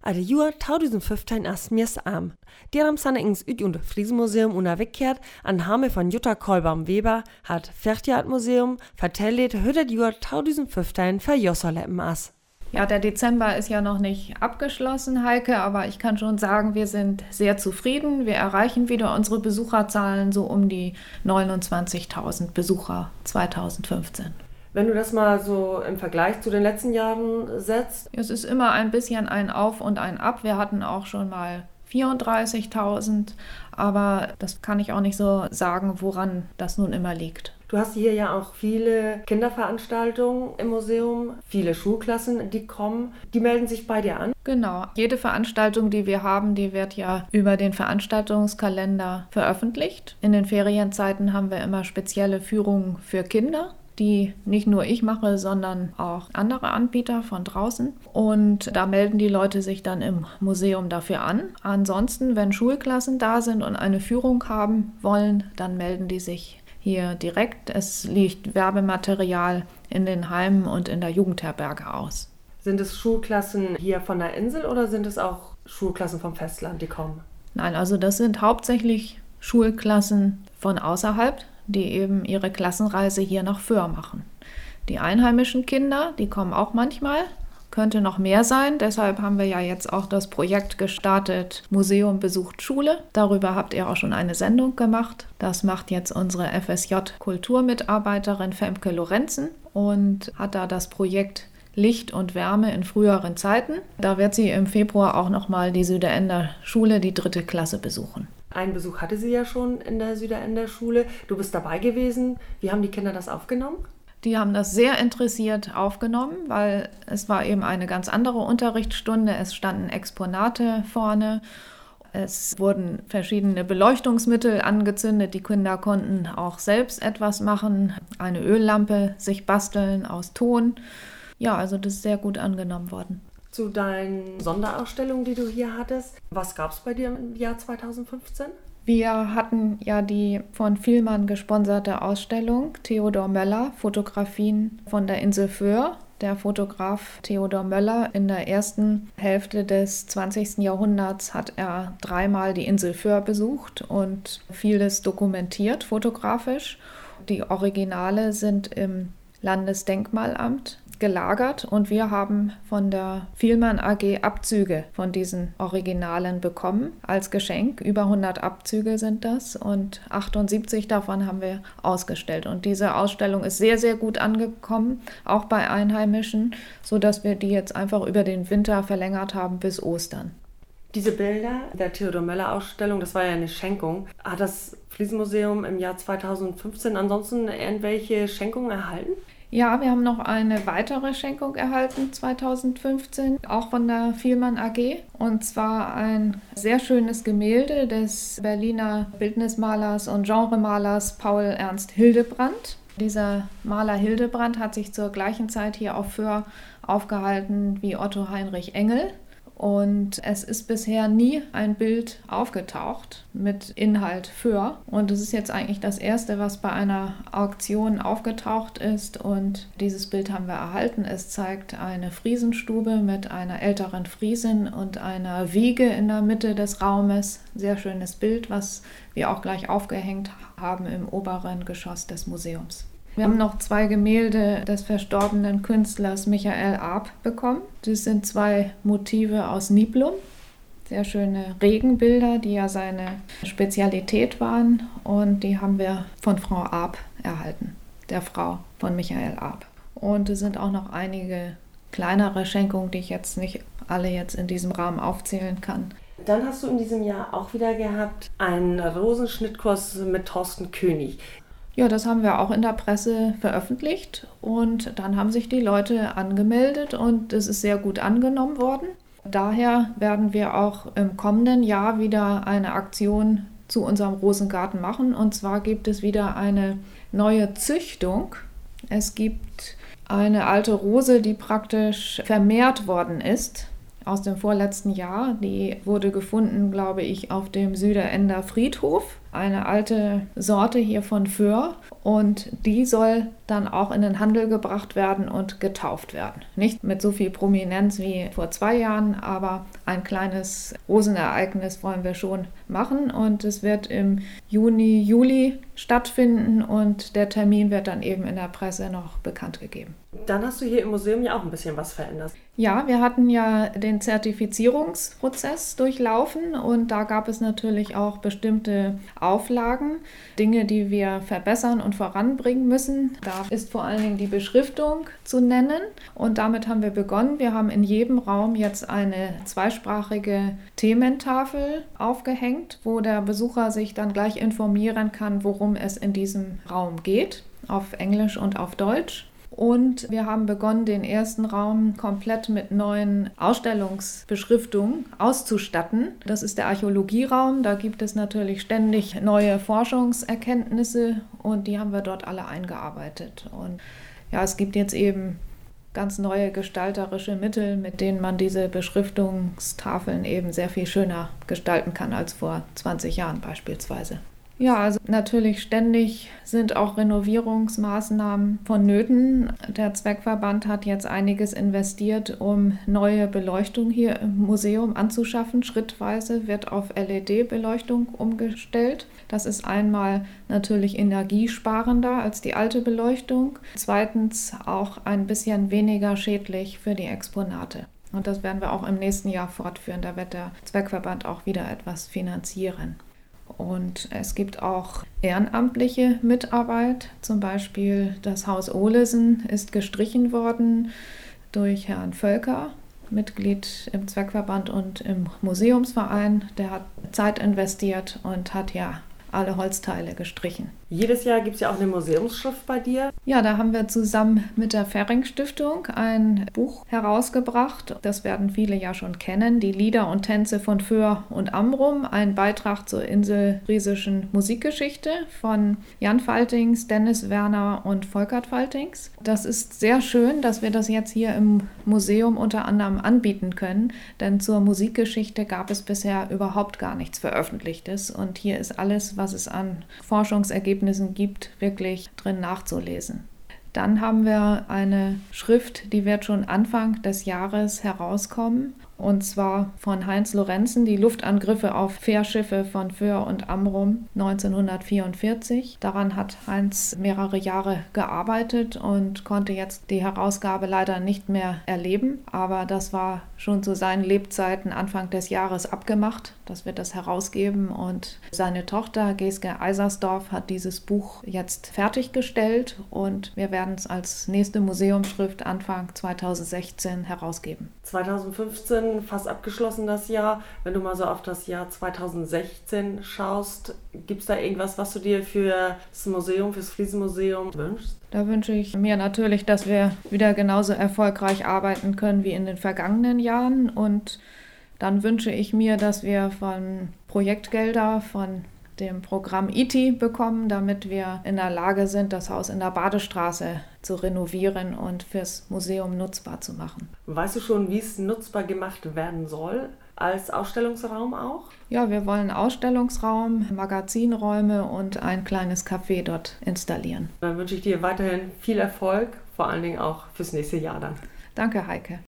Ade Jahr 2015 ist mirst arm. Deram sanne ings Üt- und Friesenmuseum unterweggkehrt an Hame von Jutta Kolbaum-Weber hat Fertiat-Museum vertellt, hüttet Jahr 2015 für Josserleppen as. Ja, der Dezember ist ja noch nicht abgeschlossen, Heike, aber ich kann schon sagen, wir sind sehr zufrieden. Wir erreichen wieder unsere Besucherzahlen, so um die 29.000 Besucher 2015. Wenn du das mal so im Vergleich zu den letzten Jahren setzt? Es ist immer ein bisschen ein Auf und ein Ab. Wir hatten auch schon mal 34.000, aber das kann ich auch nicht so sagen, woran das nun immer liegt. Du hast hier ja auch viele Kinderveranstaltungen im Museum, viele Schulklassen, die kommen, die melden sich bei dir an. Genau, jede Veranstaltung, die wir haben, die wird ja über den Veranstaltungskalender veröffentlicht. In den Ferienzeiten haben wir immer spezielle Führungen für Kinder, die nicht nur ich mache, sondern auch andere Anbieter von draußen. Und da melden die Leute sich dann im Museum dafür an. Ansonsten, wenn Schulklassen da sind und eine Führung haben wollen, dann melden die sich hier direkt. Es liegt Werbematerial in den Heimen und in der Jugendherberge aus. Sind es Schulklassen hier von der Insel oder sind es auch Schulklassen vom Festland, die kommen? Nein, also das sind hauptsächlich Schulklassen von außerhalb, die eben ihre Klassenreise hier nach Föhr machen. Die einheimischen Kinder, die kommen auch manchmal, könnte noch mehr sein. Deshalb haben wir ja jetzt auch das Projekt gestartet, Museum besucht Schule. Darüber habt ihr auch schon eine Sendung gemacht. Das macht jetzt unsere FSJ-Kulturmitarbeiterin Femke Lorenzen und hat da das Projekt Licht und Wärme in früheren Zeiten. Da wird sie im Februar auch nochmal die Süderender Schule, die 3. Klasse, besuchen. Einen Besuch hatte sie ja schon in der Süderender Schule. Du bist dabei gewesen. Wie haben die Kinder das aufgenommen? Die haben das sehr interessiert aufgenommen, weil es war eben eine ganz andere Unterrichtsstunde. Es standen Exponate vorne. Es wurden verschiedene Beleuchtungsmittel angezündet. Die Kinder konnten auch selbst etwas machen, eine Öllampe sich basteln aus Ton. Ja, also das ist sehr gut angenommen worden. Zu deinen Sonderausstellungen, die du hier hattest, was gab es bei dir im Jahr 2015? Wir hatten ja die von Vielmann gesponserte Ausstellung Theodor Möller, Fotografien von der Insel Föhr. Der Fotograf Theodor Möller in der ersten Hälfte des 20. Jahrhunderts hat er 3-mal die Insel Föhr besucht und vieles dokumentiert, fotografisch. Die Originale sind im Landesdenkmalamt gelagert und wir haben von der Vielmann AG Abzüge von diesen Originalen bekommen als Geschenk. Über 100 Abzüge sind das und 78 davon haben wir ausgestellt. Und diese Ausstellung ist sehr, sehr gut angekommen, auch bei Einheimischen, sodass wir die jetzt einfach über den Winter verlängert haben bis Ostern. Diese Bilder der Theodor Möller Ausstellung, das war ja eine Schenkung. Hat das Fliesenmuseum im Jahr 2015 ansonsten irgendwelche Schenkungen erhalten? Ja, wir haben noch eine weitere Schenkung erhalten 2015, auch von der Vielmann AG. Und zwar ein sehr schönes Gemälde des Berliner Bildnismalers und Genremalers Paul Ernst Hildebrandt. Dieser Maler Hildebrandt hat sich zur gleichen Zeit hier auf Föhr aufgehalten wie Otto Heinrich Engel. Und es ist bisher nie ein Bild aufgetaucht mit Inhalt Föhr. Und es ist jetzt eigentlich das erste, was bei einer Auktion aufgetaucht ist. Und dieses Bild haben wir erhalten. Es zeigt eine Friesenstube mit einer älteren Friesin und einer Wiege in der Mitte des Raumes. Sehr schönes Bild, was wir auch gleich aufgehängt haben im oberen Geschoss des Museums. Wir haben noch 2 Gemälde des verstorbenen Künstlers Michael Arp bekommen. Das sind 2 Motive aus Niblum. Sehr schöne Regenbilder, die ja seine Spezialität waren. Und die haben wir von Frau Arp erhalten, der Frau von Michael Arp. Und es sind auch noch einige kleinere Schenkungen, die ich jetzt nicht alle jetzt in diesem Rahmen aufzählen kann. Dann hast du in diesem Jahr auch wieder gehabt einen Rosenschnittkurs mit Thorsten König. Ja, das haben wir auch in der Presse veröffentlicht und dann haben sich die Leute angemeldet und es ist sehr gut angenommen worden. Daher werden wir auch im kommenden Jahr wieder eine Aktion zu unserem Rosengarten machen und zwar gibt es wieder eine neue Züchtung. Es gibt eine alte Rose, die praktisch vermehrt worden ist aus dem vorletzten Jahr. Die wurde gefunden, glaube ich, auf dem Süderender Friedhof. eine alte Sorte hier von Föhr und die soll dann auch in den Handel gebracht werden und getauft werden. Nicht mit so viel Prominenz wie vor 2 Jahren, aber ein kleines Rosenereignis wollen wir schon machen und es wird im Juni, Juli stattfinden und der Termin wird dann eben in der Presse noch bekannt gegeben. Dann hast du hier im Museum ja auch ein bisschen was verändert. Ja, wir hatten ja den Zertifizierungsprozess durchlaufen und da gab es natürlich auch bestimmte Auflagen, Dinge, die wir verbessern und voranbringen müssen. Da ist vor allen Dingen die Beschriftung zu nennen und damit haben wir begonnen. Wir haben in jedem Raum jetzt eine zweisprachige Thementafel aufgehängt, wo der Besucher sich dann gleich informieren kann, worum es in diesem Raum geht, auf Englisch und auf Deutsch. Und wir haben begonnen, den ersten Raum komplett mit neuen Ausstellungsbeschriftungen auszustatten. Das ist der Archäologieraum. Da gibt es natürlich ständig neue Forschungserkenntnisse und die haben wir dort alle eingearbeitet. Und ja, es gibt jetzt eben ganz neue gestalterische Mittel, mit denen man diese Beschriftungstafeln eben sehr viel schöner gestalten kann als vor 20 Jahren beispielsweise. Ja, also natürlich ständig sind auch Renovierungsmaßnahmen vonnöten. Der Zweckverband hat jetzt einiges investiert, um neue Beleuchtung hier im Museum anzuschaffen. Schrittweise wird auf LED-Beleuchtung umgestellt. Das ist einmal natürlich energiesparender als die alte Beleuchtung. Zweitens auch ein bisschen weniger schädlich für die Exponate. Und das werden wir auch im nächsten Jahr fortführen. Da wird der Zweckverband auch wieder etwas finanzieren. Und es gibt auch ehrenamtliche Mitarbeit, zum Beispiel das Haus Olesen ist gestrichen worden durch Herrn Völker, Mitglied im Zweckverband und im Museumsverein. Der hat Zeit investiert und hat ja alle Holzteile gestrichen. Jedes Jahr gibt es ja auch eine Museumsschrift bei dir. Ja, da haben wir zusammen mit der Fering-Stiftung ein Buch herausgebracht. Das werden viele ja schon kennen. Die Lieder und Tänze von Föhr und Amrum. Ein Beitrag zur inselfriesischen Musikgeschichte von Jan Faltings, Dennis Werner und Volkert Faltings. Das ist sehr schön, dass wir das jetzt hier im Museum unter anderem anbieten können. Denn zur Musikgeschichte gab es bisher überhaupt gar nichts Veröffentlichtes. Und hier ist alles, was es an Forschungsergebnissen gibt, wirklich drin nachzulesen. Dann haben wir eine Schrift, die wird schon Anfang des Jahres herauskommen. Und zwar von Heinz Lorenzen, die Luftangriffe auf Fährschiffe von Föhr und Amrum 1944. Daran hat Heinz mehrere Jahre gearbeitet und konnte jetzt die Herausgabe leider nicht mehr erleben. Aber das war schon zu seinen Lebzeiten Anfang des Jahres abgemacht, dass wir das herausgeben. Und seine Tochter Geske Eisersdorf hat dieses Buch jetzt fertiggestellt und wir werden es als nächste Museumsschrift Anfang 2016 herausgeben. 2015 fast abgeschlossen das Jahr. Wenn du mal so auf das Jahr 2016 schaust, gibt es da irgendwas, was du dir für das Museum, fürs Friesenmuseum wünschst? Da wünsche ich mir natürlich, dass wir wieder genauso erfolgreich arbeiten können wie in den vergangenen Jahren. Und dann wünsche ich mir, dass wir von Projektgelder, von dem Programm ITI bekommen, damit wir in der Lage sind, das Haus in der Badestraße zu renovieren und fürs Museum nutzbar zu machen. Weißt du schon, wie es nutzbar gemacht werden soll? Als Ausstellungsraum auch? Ja, wir wollen Ausstellungsraum, Magazinräume und ein kleines Café dort installieren. Dann wünsche ich dir weiterhin viel Erfolg, vor allen Dingen auch fürs nächste Jahr dann. Danke, Heike.